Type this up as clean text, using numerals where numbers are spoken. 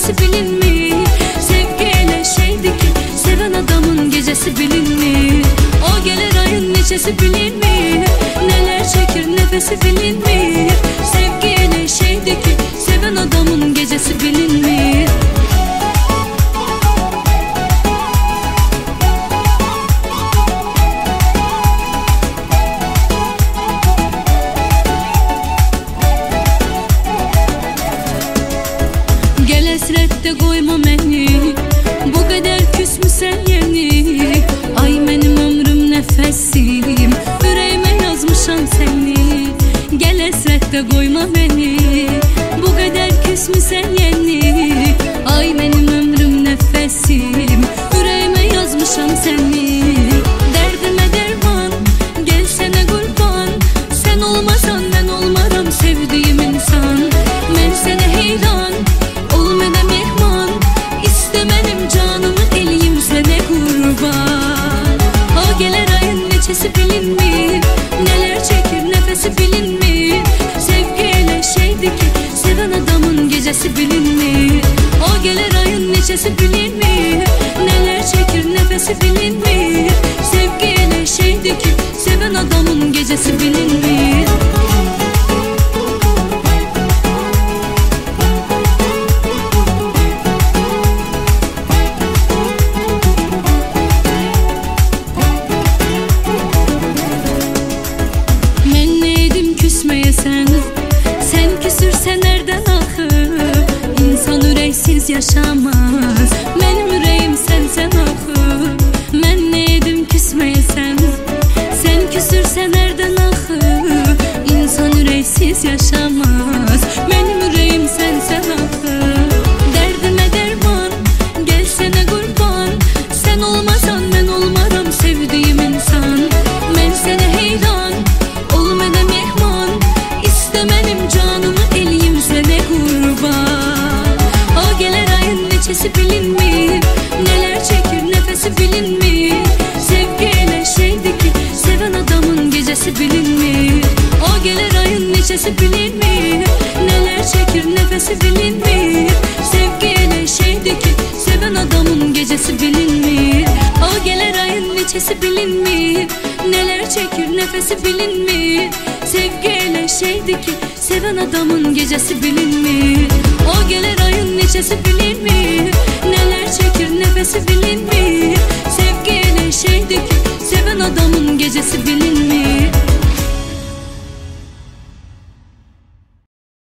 neşesi bilinmir. Sevgiyle şeydi ki seven adamın gecesi bilinmir. O gelir ayın neşesi bilinmir. Neler çekir nefesi bilinmir. Sevgiyle şeydi ki seven adamın gecesi bilinmir. Gel esrette koyma beni, bu kadar küs mü sen yeni? Ay benim ömrüm nefesim, yüreğime yazmışam seni. Gel esrette koyma beni, bu kadar küs mü sen yeni? Ay benim ömrüm nefesim, yüreğime yazmışam seni. Derdime derman, gelsene kurban. Sen olmasan ben olmaram sevdiğim insan. Ben sana heyran, olmadan mehman. İstemenim canımı eleyim sana kurban. O gelir ayın neşesi bilinmir. Neler çekir nefesi bilinmir. Sevgiyle şeydi ki seven adamın gecesi bilinmir. O gelir ayın neşesi bilinmir. Neler çekir nefesi bilinmir. Sevgiyle şeydi ki seven adamın gecesi bilinmir. Sen küsürsen nereden akır? İnsan yüreksiz yaşamaz. Benim yüreğim sen akır. Ben neydim küsmeyesen? Sen küsürsen nereden akır? İnsan yüreksiz yaşamaz. Benim yüreğim sen akır. Derdime derman, gelsene kurban. Sen olmasan ben olmaram sevdiğim insan. Ben sana heyran, olmadan mehman. İstemenim canımı eleyim sana kurban. O gelir ayın neşesi bilinmir. Neler çekir nefesi bilinmir. Sevgiyle şeydi ki seven adamın gecesi bilinmir. O gelir ayın neşesi bilinmir. Neler çekir nefesi bilinmir. Sevgiyle şeydi ki seven adamın gecesi bilinmir. O gelir ayın neşesi bilinmir. Neler çekir nefesi bilinmir. Sevgiyle şeydi ki seven adamın gecesi bilinmir. O gelir ayın neşesi bilinmir. Neler çekir nefesi bilinmir. Sevgiyle şeydi ki seven adamın gecesi bilinmir.